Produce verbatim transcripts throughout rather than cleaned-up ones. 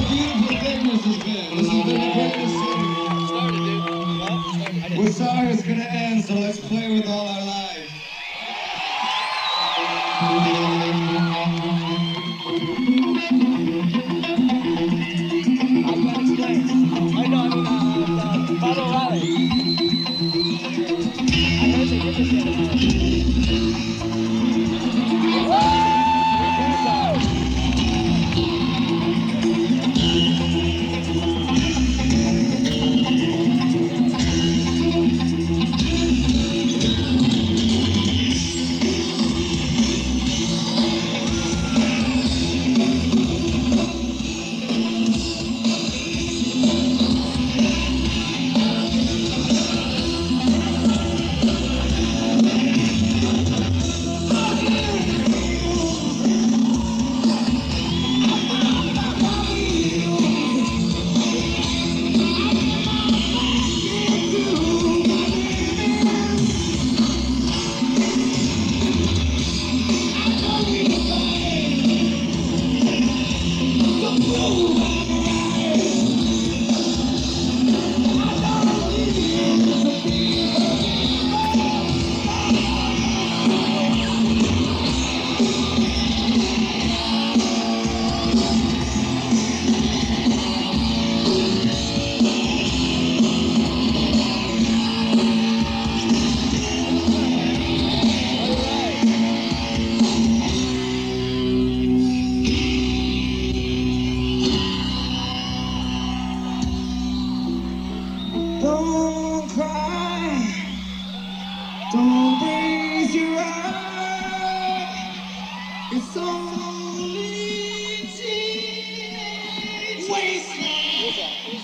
beautiful thing this has been. This has been the greatest scene. Started, dude. What? Started. I didn't. We're sorry it's gonna end, so let's play with all our lives. I can't explain. I know, I mean, uh, uh, Bob O'Reilly. I heard they did this the other night. Don't cry, don't raise your eye. It's only teenage wasteland.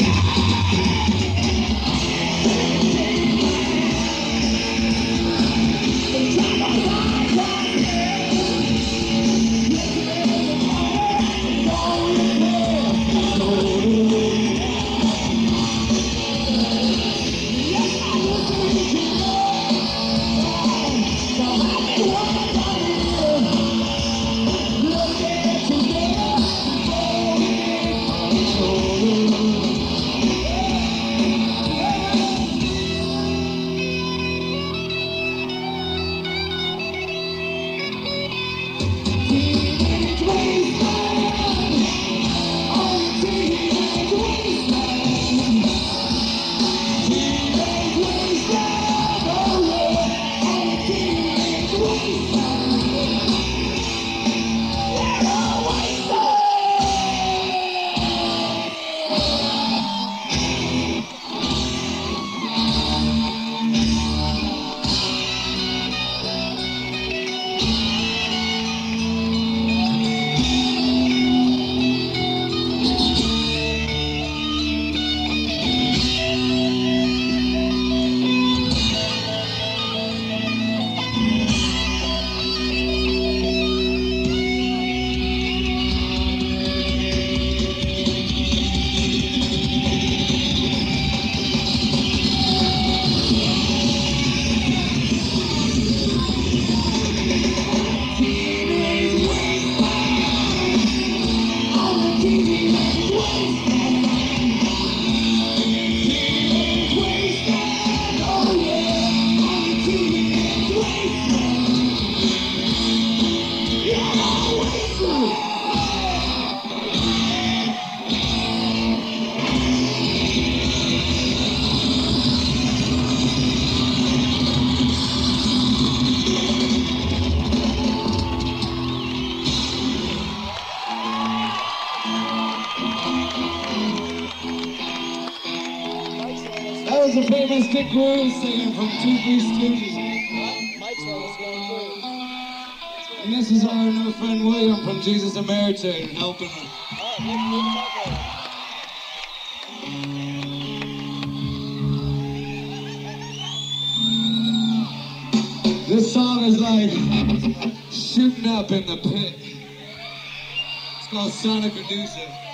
That was a famous Dick Rose singing from Two Three Stooges. Mike's almost going through. And this is our new friend William from Jesus American helping us. Oh, Nick, Nick Tucker. This song is like shooting up in the pit. It's called Sonic Medusa.